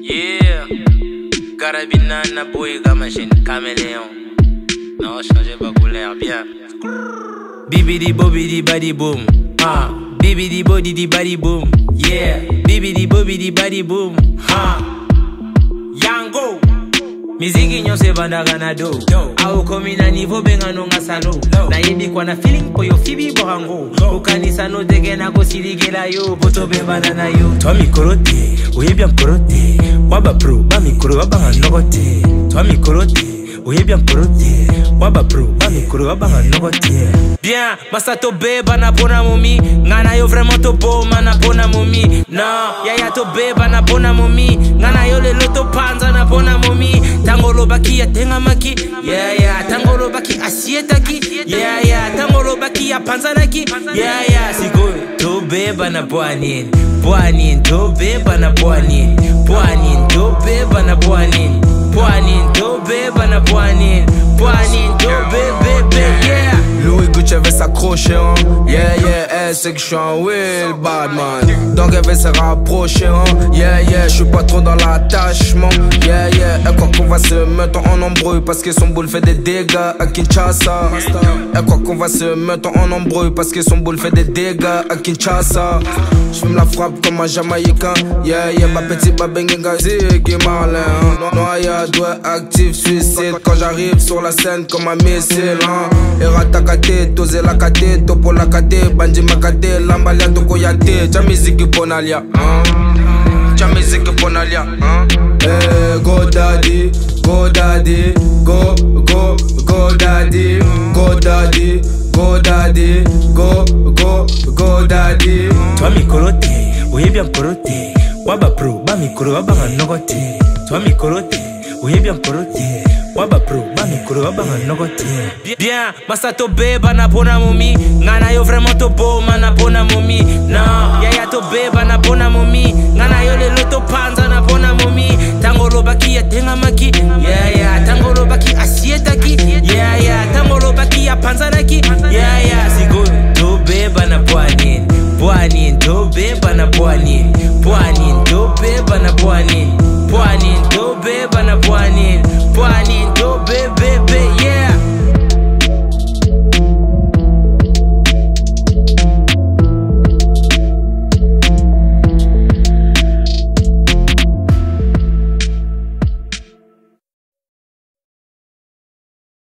Yeah, Carabinana Boyga machine, caméléon. Non, changez pas couleur, bien. Bibidi bobidi badi boom. Ah, bibidi bobidi badi boom. Yeah, bibidi bobidi badi boom. Ha, Yango. Miziki nyose banda ganado. Au komi na niveau benga nonga salo. Na yebi kwa na feeling po yo fibi bohango. Ukanisa no dege na go siligela yo. Boto be banana yo. Toi mikorote, oye bien korote. Waba pro, ba mikoro waba nganogote. Toi mikorote, oye bien korote. Waba pro, ba mikoro waba nganogote. Bien, masato be bana pona momi. Ngana yo vraiment to bo mana pona momi. No, ya to be bana pona momi. Ngana yo le loto panza na pona momi. Tangolo baki ya tenga maki. Yeah, tangolo baki asietaki. Yeah, tangolo baki ya panza naki. Yeah, sigo to be bana boanin. Boanin to be bana boanin. Boanin to be bana boanin. Boanin to be bana boanin. Boanin to be, yeah. Louis Gucci veut s'accrocher, hein. Yeah, elle sait que je suis un will bad man. Donc elle veut se rapprocher, hein. Yeah, je suis pas trop dans l'attachement. Yeah, elle croit qu'on va se mettre en embrouille parce que son boule fait des dégâts à Kinshasa. Elle croit qu'on va se mettre en embrouille parce que son boule fait des dégâts à Kinshasa. J'fume la frappe comme un Jamaïcain. Yeah, ma petite babenga Ziggy Marlin. Noyade, ouais, actif, suicide. Quand j'arrive sur la scène comme un missile, hein. Eratakate, toze la kate, topo la kate, banji makate, lambalia toko yate. Chamiziki ponalia, hein. Chamiziki ponalia, hein. Go daddy, go daddy, go daddy, go daddy, go daddy, go daddy. Toi mikorote, oye bien korote. Waba pro, ba mikoro waba nganogote. Toi mikorote, oye bien korote. Waba pro, ba mikoro waba nganogote. Bien, masato be bana pona momi. Ngana yo vraiment to bo mana pona momi.